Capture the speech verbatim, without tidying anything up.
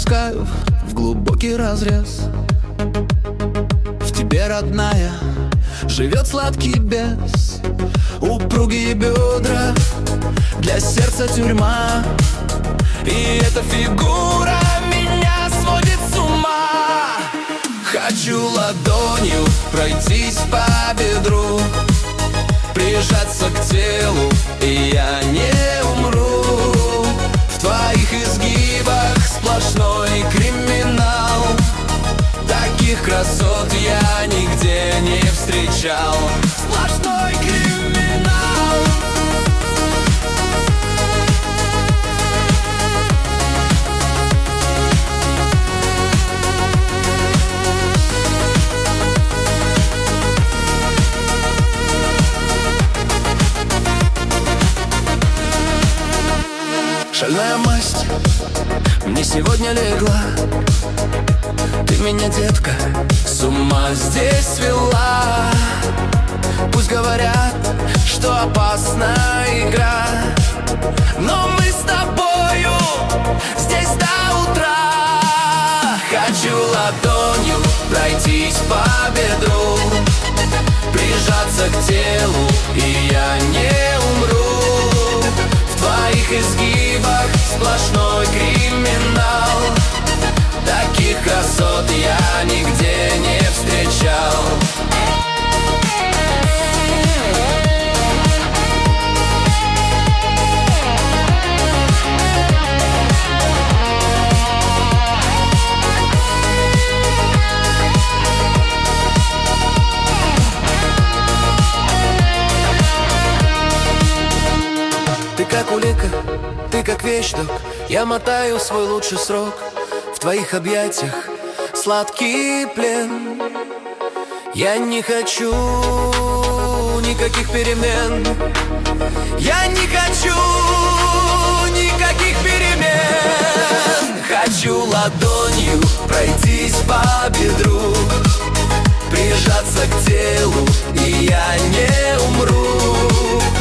опускаю в глубокий разрез. В тебе, родная, живет сладкий бес. Упругие бедра, для сердца тюрьма. И эта фигура меня сводит с ума. Хочу ладонью пройтись по бедру, прижаться к телу, и я не умру. В твоих изгибах сплошной криминал. Таких красот я нигде не встречал. Сплошной криминал. Шальная масть мне сегодня легла. Ты меня, детка, с ума здесь свела. Пусть говорят, что опасна игра, но мы с тобою здесь до утра. Хочу ладонью пройтись по бедру, прижаться к телу, и я не умру. В твоих изгибах сплошной криминал. Таких красот я нигде не встречал. Ты как улика, ты как вещдок, я мотаю свой лучший срок. В твоих объятиях сладкий плен. Я не хочу никаких перемен. Я не хочу никаких перемен. Хочу ладонью пройтись по бедру, прижаться к телу, и я не умру.